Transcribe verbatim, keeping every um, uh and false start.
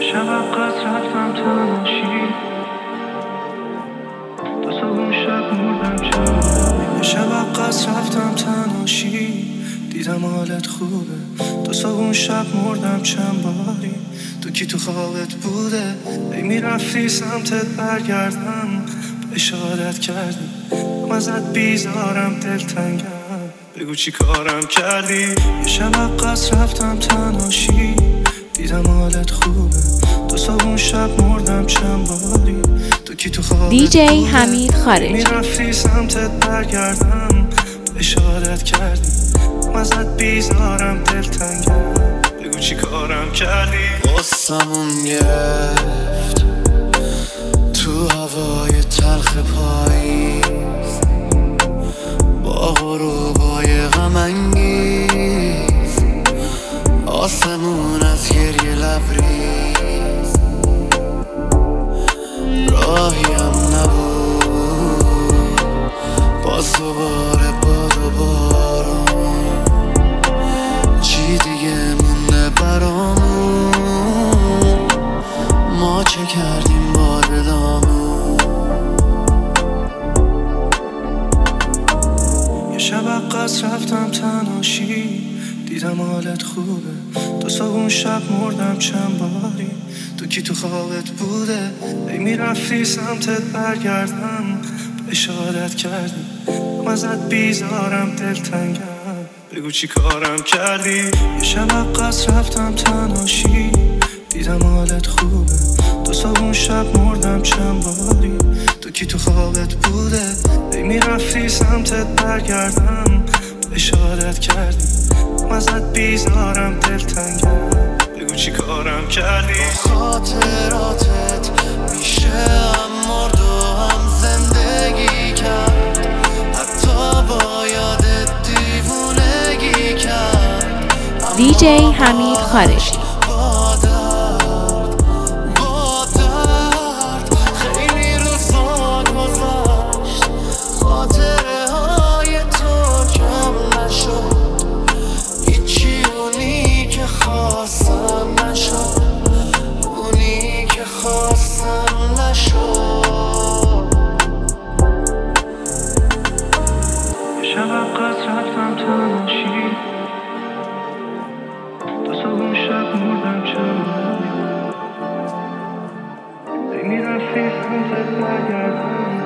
شب عقد رفتم تنهاشی، دو صبح شب مردم چند. شب عقد رفتم تنهاشی، دیدم حالت خوبه. دو صبح شب مردم چند باری، تو کی تو خوابت بوده؟ ای میرفتی سمتت برگردم، اشارت کردی من ازت بیزارم، دلتنگم، بگو چی کارم کردی. یه شب عقد رفتم تنهاشی، دیدم حالت خوبه. دو صبح شب مردم چند باری، تو کی تو خوابت دی جی حمید خارجی. میرفتی سمتت برگردم، اشارت کردی من ازت بیزارم، دلتنگم، بگو چی کارم کردی. قصمون گرفت تو هوای تلخ پاییز، با غروبای غم انگیز، آسمون از گریه لبریز، راهی هم نبود باز دوباره باد و بارون، چی دیگه مونده برامون، ما چه کردیم بار به دامون. یه شب عقد رفتم تنهاشی، دیدم حالت خوبه. دو صبح شب مردم چند باری، تو کی تو خوابت بوده؟ ای میرفتی سمتت برگردم، اشارت کردی من ازت بیزارم، دلتنگم، بگو چی کارم کردی. یه شب عقد رفتم تنهاشی، دیدم حالت خوبه. دو صبح شب مردم چند باری، تو کی تو خوابت بوده؟ ای میرفتی سمتت برگردم، اشارت کردی من ازت بیزارم، دلتنگم، بگو چی کارم کردی. خاطراتت میشه هم مرد و هم زندگی کرد، حتی با یادت دیوونگی کرد. دی جی حمید خارجی. با درد با درد خیلی روزا گذشت، خاطره های تو کم نشد، هیچی اونی که خواستم نشد، اونی که خواستم نشد. یه شب عقد رفتم تنهاشی، دو صبح شب مردم چند باری، ای میرفتی سمتت برگردم،